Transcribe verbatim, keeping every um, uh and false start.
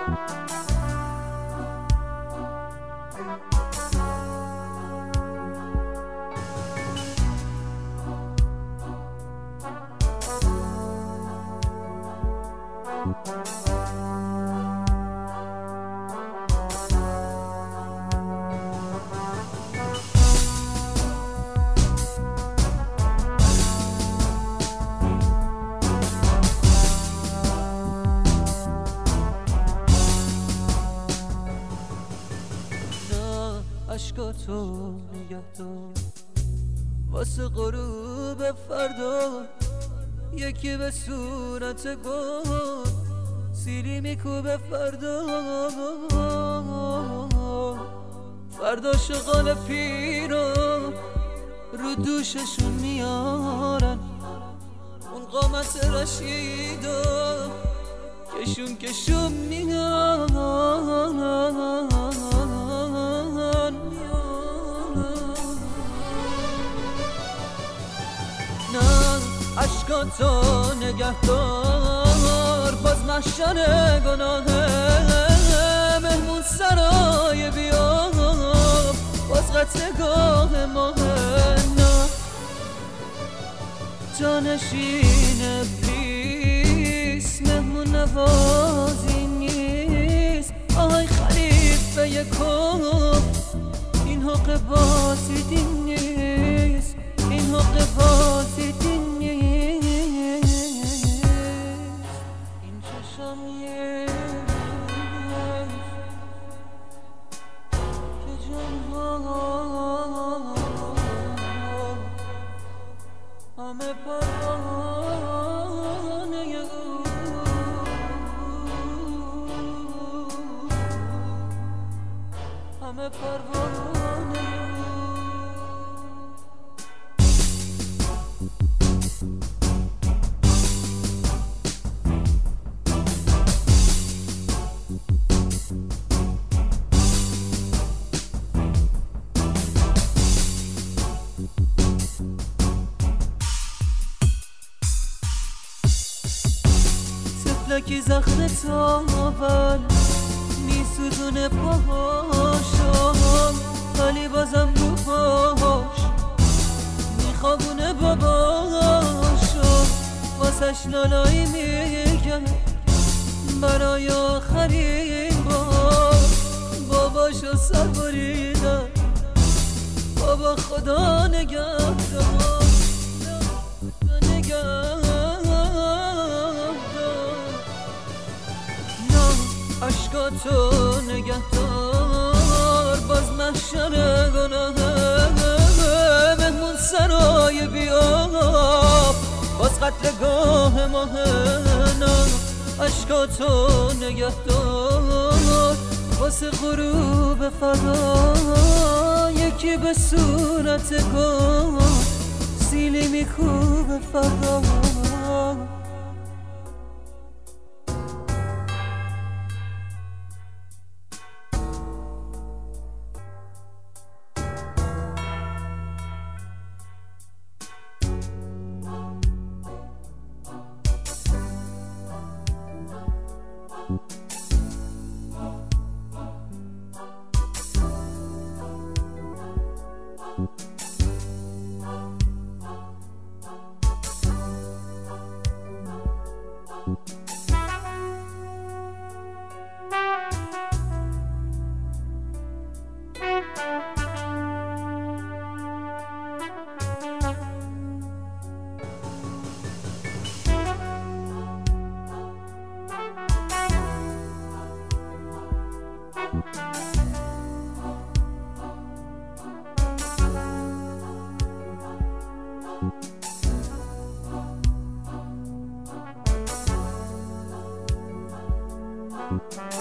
عشقاتو نگه دار واسه غروب فردا، یکی به صورت گل سیلی میکوبه فردا. فردا شغال پیرا رو دوششون میارن اون قامت رشیدا، کشون کشون میان. عشقاتو نگه دار باز محشر گناهه، مهمون سرای بیا باز قطعگاه ماهه. نه جانشین پلیس مهمون نوازی نیست. آهای خلیفه یکم این حق بازیدی نیست، این حق بازیدی نیست. همه پروانه او، همه پروانه لکی زخم تاول میسودونه پاهاشم، ولی بازم رو پاهاش میخوابونه باباشم. واسش لالایی میگم برای آخرین بار، باباشو سر بریدم بابا خدا نگهدار نگهدار. عشقاتو نگه دار باز محشر گناهه، مهمون سرای بیاب باز قتلگاه ماهه. نه عشقاتو نگه دار واسه غروب فردا، یکی به صورت گل سیلی میکوبه فردا. Bye.